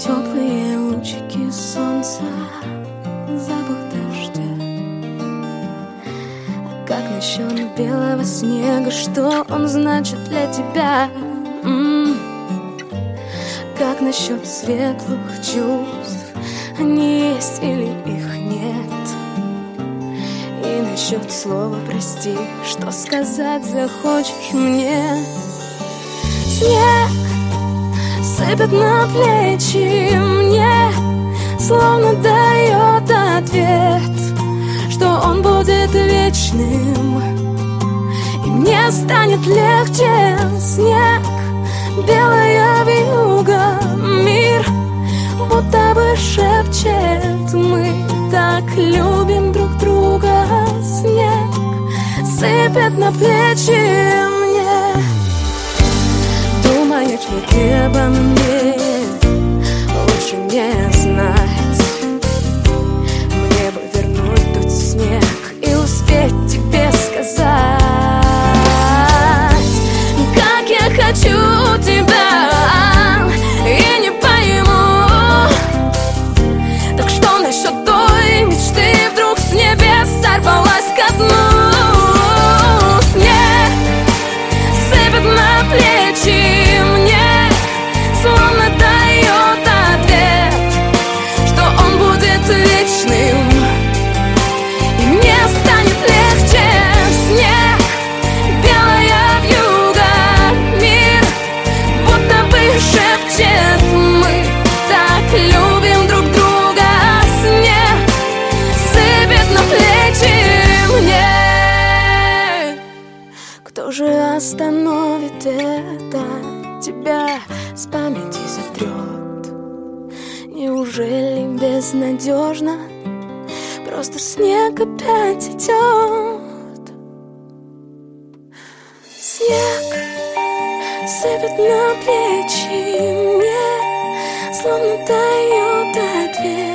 теплые лучики солнца, запах дождя. А как насчет белого снега, что он значит для тебя? Как насчет светлых чувств, они есть или их нет? И насчет слова «прости», что сказать захочешь мне? Снег сыпет на плечи мне, словно дает ответ, что он будет вечным, и мне станет легче. Снег, белая вьюга, мир будто бы шепчет: мы так любим друг друга. Снег сыпет на плечи мне. Думаешь ли ты обо мне? Лучше не знать. Мне бы вернуть тот снег и успеть тебе сказать, как я хочу тебя, и не пойму. Так что насчет той мечты, вдруг с небес сорвалась ко дну? Снег сыпет на плечи мне, словно дает ответ, что он будет вечным, и мне станет легче. Снег, белая вьюга, мир будто бы шепчет: мы так любим друг друга. Снег сыпет на плечи мне. Кто же остановит это? Тебя с памяти сотрет. Неужели безнадежно? Просто снег опять идет. Снег сыпет на плечи мне, словно дает ответ,